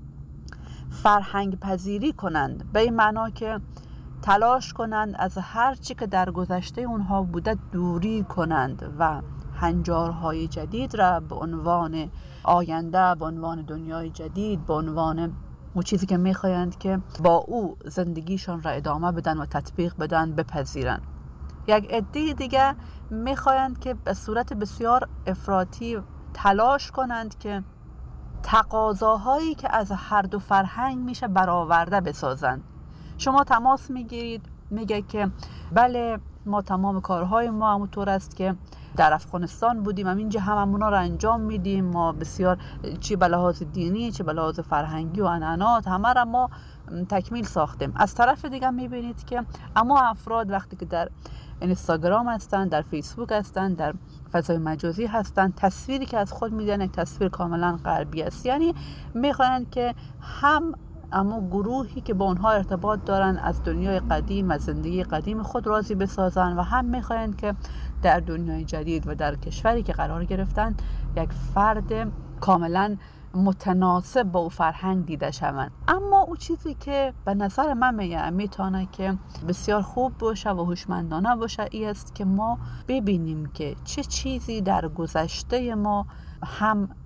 [SPEAKER 21] فرهنگ پذیری کنند، به این معنا که تلاش کنند از هر چی که در گذشته اونها بوده دوری کنند و هنجارهای جدید را به عنوان آینده، به عنوان دنیای جدید، به عنوان اون چیزی که میخوایند که با او زندگیشان را ادامه بدن و تطبیق بدن بپذیرن. یک عده دیگه میخوایند که به صورت بسیار افراطی تلاش کنند که تقاضاهایی که از هر دو فرهنگ میشه برآورده بسازند. شما تماس میگیرید، میگه که بله ما تمام کارهای ما همونطور است که در افغانستان بودیم، همینجا همونا رو انجام میدیم، ما بسیار چه به لحاظ دینی چه به لحاظ فرهنگی و عنعنات همه را ما تکمیل ساختیم. از طرف دیگه میبینید که اما افراد وقتی که در اینستاگرام هستن، در فیسبوک هستن، در فضای مجازی هستن، تصویری که از خود میدن یک تصویر کاملا غربی است. یعنی میخواین که هم اما گروهی که با اونها ارتباط دارن از دنیای قدیم، از زندگی قدیم خود راضی بسازن و هم میخواین که در دنیای جدید و در کشوری که قرار گرفتن یک فرد کاملا متناسب با او فرهنگ دیده شوند. اما او چیزی که به نظر من میتونه که بسیار خوب باشه و هوشمندانه باشه این است که ما ببینیم که چه چیزی در گذشته ما هم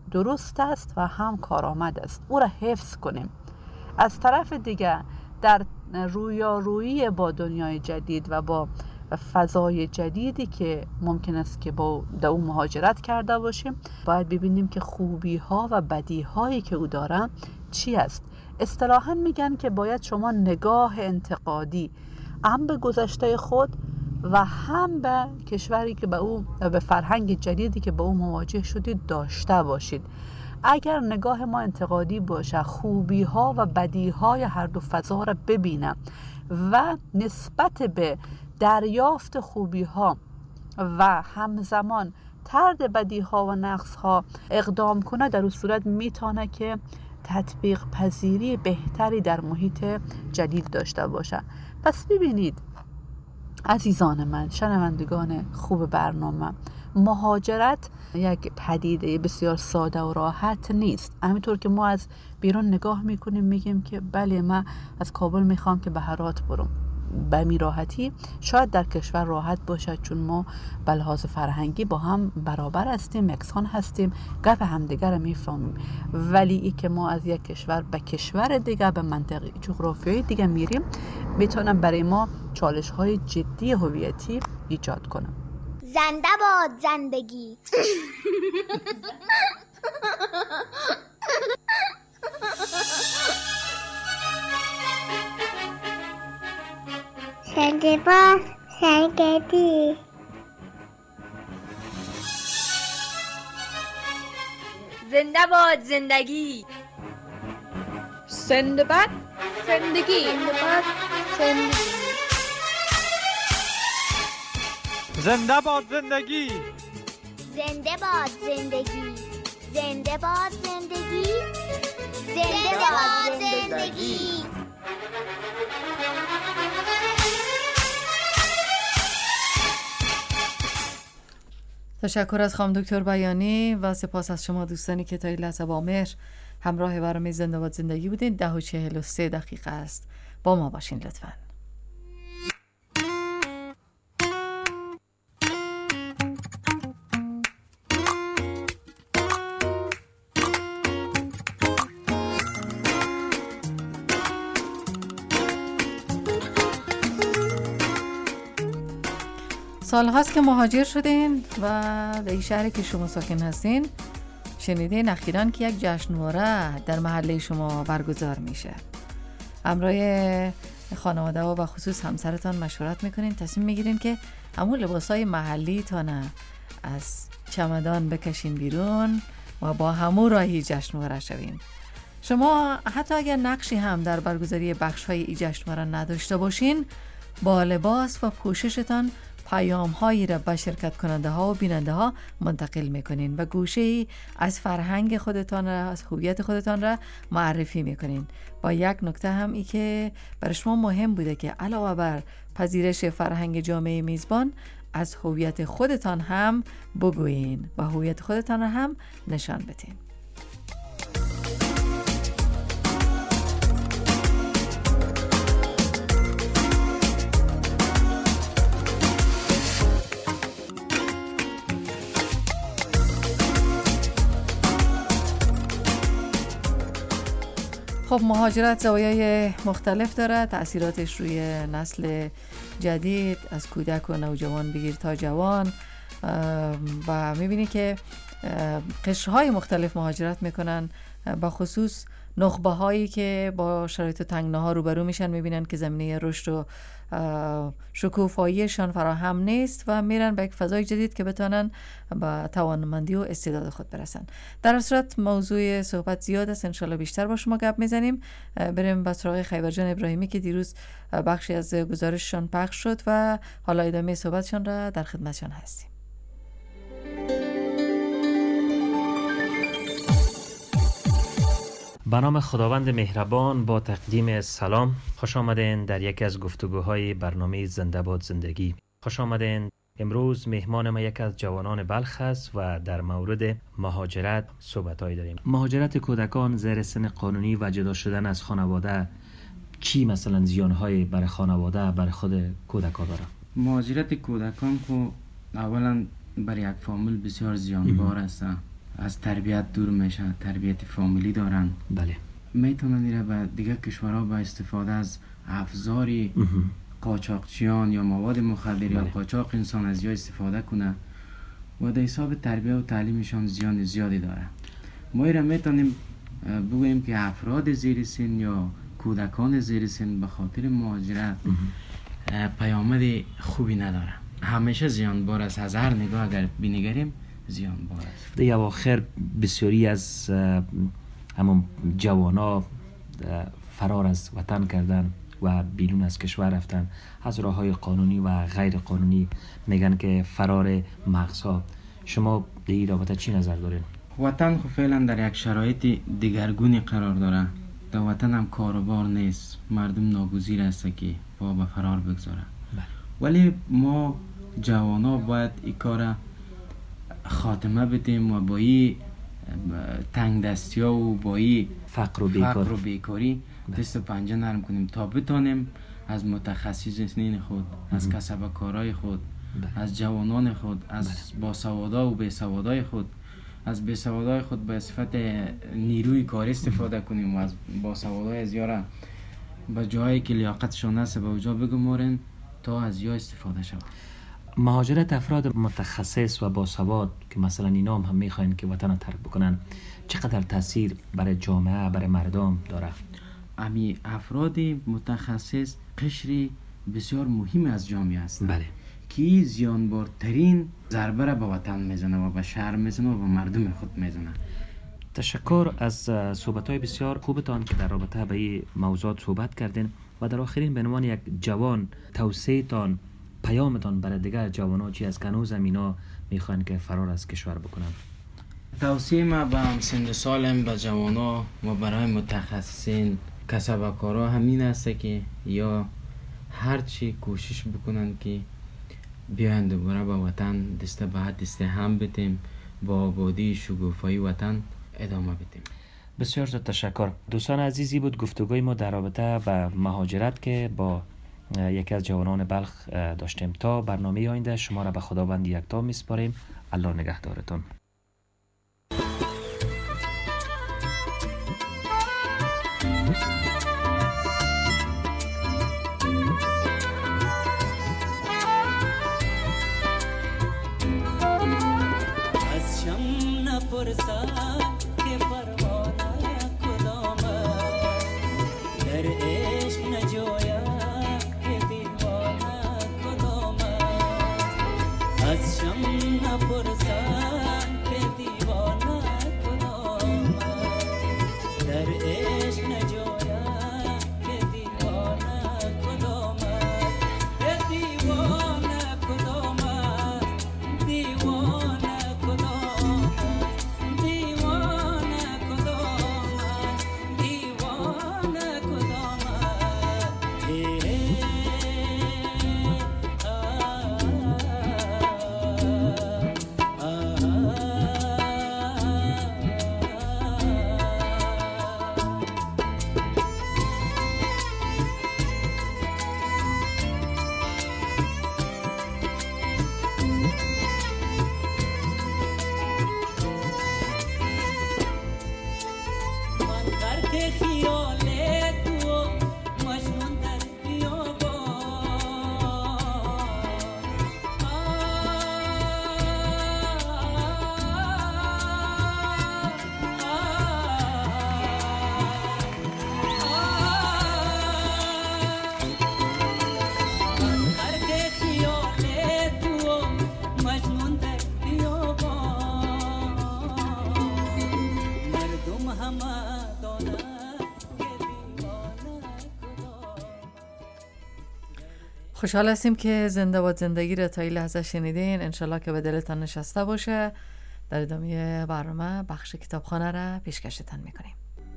[SPEAKER 21] درست است و هم کارآمد است. او را حفظ کنیم. از طرف دیگر در رویارویی با دنیای جدید و با فضای جدیدی که ممکن است که با او مهاجرت کرده باشیم، باید ببینیم که خوبی ها و بدی هایی که او داره چی است. اصطلاحاً میگن که باید شما نگاه انتقادی هم به گذشته خود و هم به کشوری که به او و به فرهنگ جدیدی که با او مواجه شدید داشته باشید. اگر نگاه ما انتقادی باشه، خوبی ها و بدی های هر دو فضا را ببینم و نسبت به دریافت خوبی ها و همزمان طرد بدی ها و نقص ها اقدام کنه، در اون صورت میتونه که تطبیق پذیری بهتری در محیط جدید داشته باشه. پس ببینید عزیزان من، شنوندگان خوب برنامه، مهاجرت یک پدیده بسیار ساده و راحت نیست. همینطور که ما از بیرون نگاه میکنیم میگیم که بله من از کابل میخوام که به هرات برم، به می راحتی شاید در کشور راحت باشد چون ما به لحاظ فرهنگی با هم برابر هستیم، یکسان هستیم، گپ همدیگر رو میفهمیم. ولی ای که ما از یک کشور به کشور دیگه، به منطقه جغرافیایی دیگه میریم، میتونم برای ما چالش های جدی هویتی ایجاد کنم.
[SPEAKER 15] زنده باد زندگی. زنده باد زندگی.
[SPEAKER 16] زنده باد زندگی. زنده باد زندگی.
[SPEAKER 9] زنده باد زندگی.
[SPEAKER 15] زنده باد زندگی. زنده باد زندگی. زنده باد زندگی.
[SPEAKER 6] تشکر از خانم دکتر بیانی و سپاس از شما دوستانی که تا این لحظه با مهر همراه برنامه زنده باد زندگی بودین. 10:43 است. با ما باشین لطفاً. سال هاست که مهاجر شدین و در این شهری که شما ساکن هستین شنیدین اخیراً که یک جشنواره در محله شما برگزار میشه. همراه خانواده و خصوص همسرتان مشورت میکنین، تصمیم میگیرین که همون لباسای محلی تانه از چمدان بکشین بیرون و با همون راهی جشنواره شوین. شما حتی اگر نقشی هم در برگزاری بخش‌های این جشنواره نداشته باشین، با لباس و پوششتان پیام هایی را به شرکت کننده ها و بیننده ها منتقل میکنین و گوشه ای از فرهنگ خودتان را، از هویت خودتان را معرفی میکنین. با یک نکته هم ای که برای شما مهم بوده که علاوه بر پذیرش فرهنگ جامعه میزبان، از هویت خودتان هم بگویین و هویت خودتان را هم نشان بدین. خب مهاجرت زوایای مختلف داره، تأثیراتش روی نسل جدید از کودک و نوجوان بگیر تا جوان و میبینی که قشرهای مختلف مهاجرت میکنن، با خصوص نخبه هایی که با شرایط تنگناها روبرو میشن، میبینن که زمینه رشد و شکوفاییشان فراهم نیست و میرن به یک فضای جدید که بتونن با توانمندی و استعداد خود برسن. در اصل صورت موضوع صحبت زیاد است، انشالله بیشتر با شما گپ میزنیم. بریم به سراغ خیبرجان ابراهیمی که دیروز بخشی از گزارششان پخش شد و حالا ادامه صحبتشان را در خدمتشان هستیم.
[SPEAKER 3] به نام خداوند مهربان، با تقدیم سلام، خوش آمدین در یکی از گفتگوهای برنامه زنده باد زندگی. خوش آمدین. امروز مهمان ما یک از جوانان بلخ است و در مورد مهاجرت صحبت‌هایی داریم. مهاجرت کودکان زیر سن قانونی و جدا شدن از خانواده چی مثلا زیان‌های برای خانواده، برای خود کودکان داره؟
[SPEAKER 13] مهاجرت کودکان که اولا برای یک فامیل بسیار زیانبار است. از تربیت دور میشه، تربیت فامیلی دارن.
[SPEAKER 3] بله.
[SPEAKER 13] میتونن ایره به دیگه کشورها با استفاده از افزاری قاچاقچیان یا مواد مخدر یا قاچاق انسان از یا استفاده کنه و در حساب تربیت و تعلیمشان زیان زیادی داره. ما ایره میتونیم بگوییم که افراد زیر سن یا کودکان زیر سن به خاطر مهاجرت پیامد خوبی نداره، همیشه زیان بار است. از هر نگاه اگر بنگریم زیان بار است.
[SPEAKER 3] در اواخر بسیاری از همون جوانا فرار از وطن کردن و بیرون از کشور رفتن از راه‌های قانونی و غیر قانونی، میگن که فرار مغزها. شما در این رابطه چی نظر دارین؟
[SPEAKER 13] وطن خب فعلا در یک شرایط دیگرگونی قرار داره. در وطن هم کاروبار نیست، مردم ناگزیر هست که پا به فرار بگذاره. ولی ما جوانا باید این کار خاتمه بدیم و با این تنگ دستی ها و با این
[SPEAKER 3] فقر و
[SPEAKER 13] بیکاری دست و پنجه نرم کنیم تا بتانیم از متخصصین خود، از کسب کارای خود، از جوانان خود، از باسوادا و بیسوادای خود، از بیسوادای خود به صفت نیروی کاری استفاده کنیم و از باسوادای از یارا به جایی که لیاقتشان هست به اوجا بگمارن تا از یا استفاده شود.
[SPEAKER 3] مهاجرت افراد متخصص و باسواد که مثلا اینا هم میخواین که وطن ترک بکنن چقدر تاثیر برای جامعه، برای مردم داره؟
[SPEAKER 13] امی افراد متخصص قشری بسیار مهم از جامعه هستند.
[SPEAKER 3] بله.
[SPEAKER 13] که زیانبارترین ضربه را به وطن میزنه و به شهر میزنه و به مردم خود میزنه.
[SPEAKER 3] تشکر از صحبت‌های بسیار خوبتان که در رابطه به این موضوعات صحبت کردین و در آخرین به عنوان یک جوان توصیه‌تان، پیامتان برای دیگر جوان‌ها چی است که هنوز اینا میخوان که فرار از کشور بکنن؟
[SPEAKER 13] توصیه ما به همسن سالم، به جوان‌ها و برای متخصصین کسب کارا همین است که یا هر چی کوشش بکنن که بیاین دوباره به وطن دست به دست هم بدیم، با آبادی شگوفایی وطن ادامه بدیم.
[SPEAKER 3] بسیار زیاد تشکر. دوستان عزیزی بود گفتگوی ما در رابطه با مهاجرت که با یکی از جوانان بلخ داشتیم. تا برنامه آینده شما را به خداوند یکتا میسپاریم. الله نگهدارتون.
[SPEAKER 20] از شم نپرسم که پروانه کدام است، در عشق نجویم که دیوانه کدام است. از شم نپرسم که دیوانه کدام است، در عشق نجویم که دیوانه کدام است. به دیوانه کدام است، دیوانه کدام است، دیوانه کدام است، دیوانه کدام من غرق خیال تو مجنون در بیابان. من غرق خیال تو مجنون در بیابان. مردم همه
[SPEAKER 6] خوشحال هستیم که زنده باد زندگی را تا این لحظه شنیدین. انشالله که به دلتان نشسته باشه. در ادامه برنامه بخش کتابخانه را پیشکشتان میکنیم.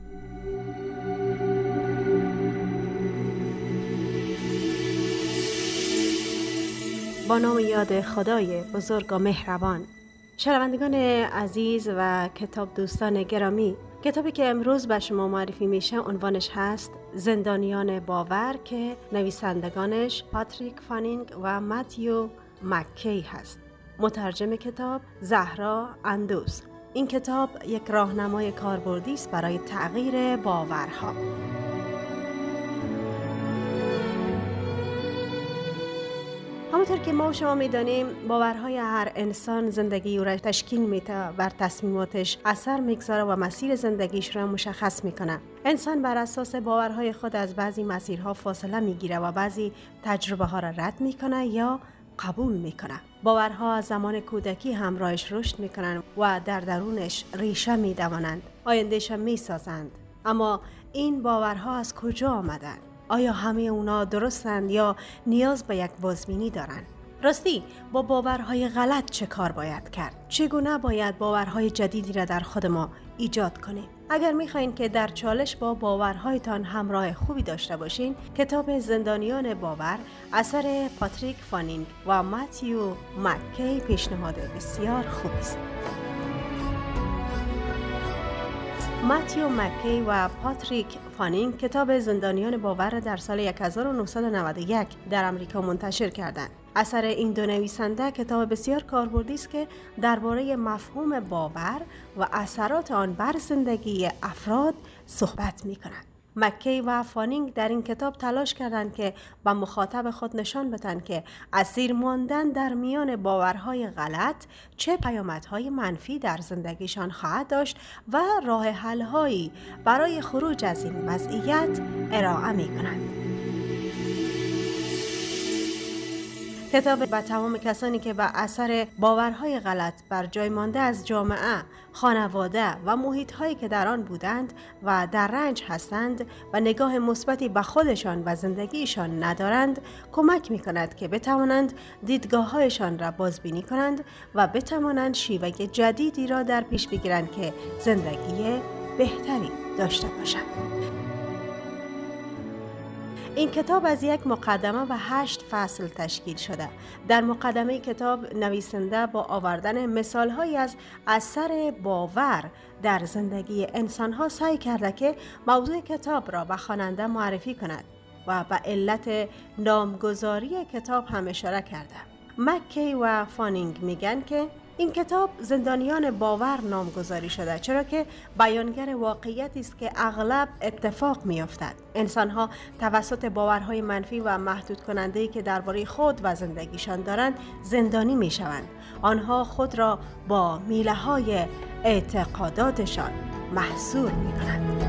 [SPEAKER 10] با نام یاد خدای بزرگ و مهربان. شنوندگان عزیز و کتاب دوستان گرامی، کتابی که امروز به شما معرفی میشه عنوانش هست زندانیان باور که نویسندگانش پاتریک فانینگ و متیو مکی هست. مترجم کتاب زهرا اندوس. این کتاب یک راهنمای کاربردی است برای تغییر باورها. همونطور که ما و شما میدانیم باورهای هر انسان زندگی او را تشکیل میده، بر تصمیماتش اثر میگذاره و مسیر زندگیش را مشخص میکنه. انسان بر اساس باورهای خود از بعضی مسیرها فاصله میگیره و بعضی تجربه ها را رد میکنه یا قبول میکنه. باورها از زمان کودکی همراهش رشد میکنن و در درونش ریشه میدوانند، آیندهش میسازند. اما این باورها از کجا آمدن؟ آیا همه اونا درستند یا نیاز به یک بازبینی دارند؟ راستی با باورهای غلط چه کار باید کرد؟ چگونه باید باورهای جدیدی را در خود ما ایجاد کنیم؟ اگر میخواین که در چالش با باورهایتان همراه خوبی داشته باشین، کتاب زندانیان باور اثر پاتریک فانینگ و ماتیو مککی پیشنهاد بسیار خوبی است. ماتیو مکی و پاتریک فانینگ کتاب زندانیان باور را در سال 1991 در امریکا منتشر کردند. اثر این دو نویسنده کتاب بسیار کاربردی است که درباره مفهوم باور و اثرات آن بر زندگی افراد صحبت می‌کنند. مکی و فانینگ در این کتاب تلاش کردند که به مخاطب خود نشان بدن که اسیر ماندن در میان باورهای غلط چه پیامدهای منفی در زندگیشان خواهد داشت و راه حل‌هایی برای خروج از این وضعیت ارائه می‌کنند. کتاب به تمام کسانی که به اثر باورهای غلط بر جای مانده از جامعه، خانواده و محیط‌هایی که در آن بودند و در رنج هستند و نگاه مثبتی به خودشان و زندگیشان ندارند کمک می‌کند که بتوانند دیدگاه‌هایشان را بازبینی کنند و بتوانند شیوه جدیدی را در پیش بگیرند که زندگی بهتری داشته باشند. این کتاب از یک مقدمه و 8 فصل تشکیل شده. در مقدمه کتاب نویسنده با آوردن مثال‌هایی از اثر باور در زندگی انسان‌ها سعی کرده که موضوع کتاب را به خواننده معرفی کند و به علت نامگذاری کتاب هم اشاره کرده. مکی و فانینگ میگن که این کتاب زندانیان باور نامگذاری شده چرا که بیانگر واقعیتی است که اغلب اتفاق می‌افتد. انسان‌ها توسط باورهای منفی و محدود کننده‌ای که درباره خود و زندگیشان دارند زندانی می‌شوند. آنها خود را با میله‌های اعتقاداتشان محصور می‌کنند.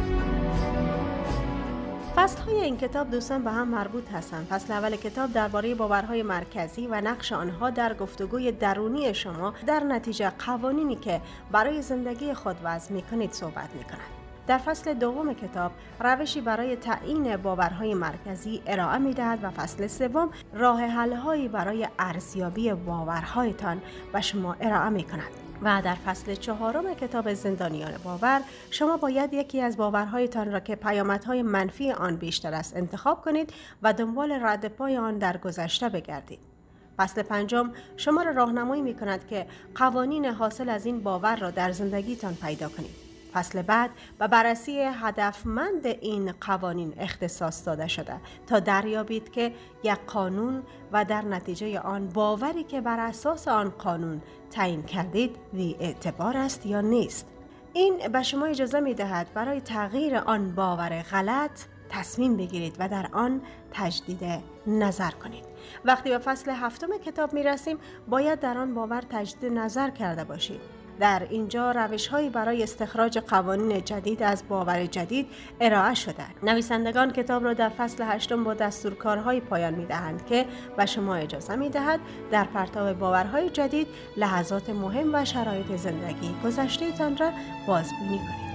[SPEAKER 10] فصل‌های این کتاب دوستان به هم مربوط هستند. فصل اول کتاب درباره باورهای مرکزی و نقش آنها در گفتگوی درونی شما در نتیجه قوانینی که برای زندگی خود وضع می‌کنید صحبت می‌کند. در فصل دوم کتاب روشی برای تعیین باورهای مرکزی ارائه می‌دهد و فصل سوم راه حل‌هایی برای ارزیابی باورهایتان به شما ارائه می‌کند. و در فصل چهارم کتاب زندانیان باور شما باید یکی از باورهایتان را که پیامدهای منفی آن بیشتر است انتخاب کنید و دنبال رد پای آن در گذشته بگردید. فصل پنجم شما را راهنمایی می‌کند که قوانین حاصل از این باور را در زندگیتان پیدا کنید. فصل بعد به بررسی هدفمند این قوانین اختصاص داده شده تا دریابید که یک قانون و در نتیجه آن باوری که بر اساس آن قانون تعیین کردید بی اعتبار است یا نیست. این به شما اجازه می دهد برای تغییر آن باور غلط تصمیم بگیرید و در آن تجدید نظر کنید. وقتی به فصل هفتم کتاب می رسیم باید در آن باور تجدید نظر کرده باشید. در اینجا روش‌هایی برای استخراج قوانین جدید از باور جدید ارائه شده. نویسندگان کتاب را در فصل هشتم با دستورکارهای پایان می‌دهند که به شما اجازه می‌دهد در پرتو باورهای جدید لحظات مهم و شرایط زندگی گذشته‌تان را بازبینی کنید.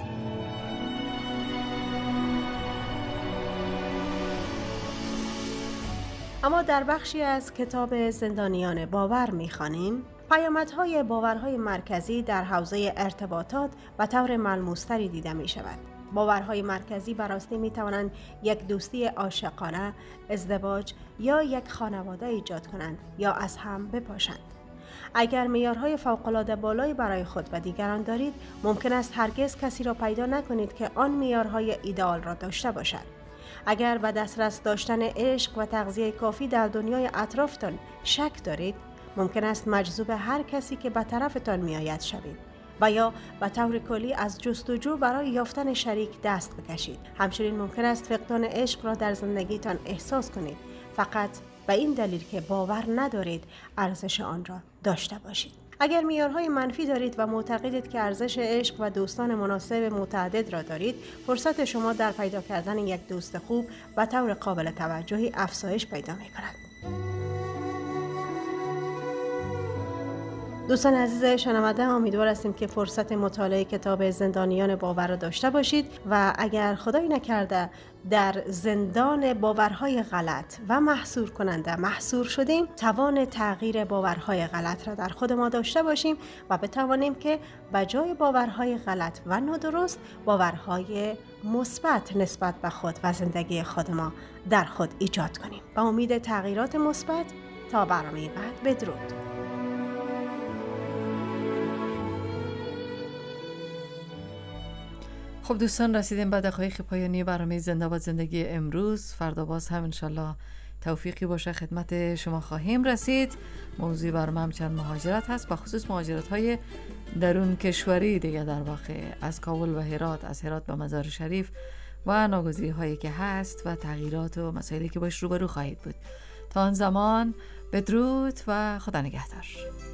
[SPEAKER 10] اما در بخشی از کتاب زندانیان باور می‌خوانیم پیامدهای باورهای مرکزی در حوزه ارتباطات و طور ملموس‌تری دیده می شود. باورهای مرکزی به راستی می توانند یک دوستی عاشقانه، ازدواج یا یک خانواده ایجاد کنند یا از هم بپاشند. اگر معیارهای فوق‌العاده بالایی برای خود و دیگران دارید، ممکن است هرگز کسی را پیدا نکنید که آن معیارهای ایدئال را داشته باشد. اگر به دسترس داشتن عشق و تغذیه کافی در دنیای اطرافتان شک دارید، ممکن است مجذوب هر کسی که به طرفتان میآید شوید. و یا به طور کلی از جستجو برای یافتن شریک دست بکشید. همچنین ممکن است فقدان عشق را در زندگیتان احساس کنید، فقط به این دلیل که باور ندارید ارزش آن را داشته باشید. اگر معیارهای منفی دارید و معتقدید که ارزش عشق و دوستان مناسب متعدد را دارید، فرصت شما در پیدا کردن یک دوست خوب و طور قابل توجهی افزایش پیدا می‌کند. دوستان عزیز شنونده، امیدوار هستیم که فرصت مطالعه کتاب زندانیان باور را داشته باشید و اگر خدای نکرده در زندان باورهای غلط و محصور کننده محصور شدیم، توان تغییر باورهای غلط را در خود ما داشته باشیم و بتوانیم که به جای باورهای غلط و نادرست باورهای مثبت نسبت به خود و زندگی خود ما در خود ایجاد کنیم. با امید تغییرات مثبت تا برنامه بعد، بدرود.
[SPEAKER 6] خب دوستان، رسیدیم به دقایق پایانی برنامه زنده باد زندگی امروز. فردا باز هم انشالله توفیقی باشه خدمت شما خواهیم رسید. موضوع برنامه هم چند مهاجرت هست، به خصوص مهاجرت های درون کشوری دیگه، در واقع از کابل و هرات، از هرات به مزار شریف و ناگزیری هایی که هست و تغییرات و مسائلی که باش روبرو خواهید بود. تا آن زمان بدرود و خدا نگهدار.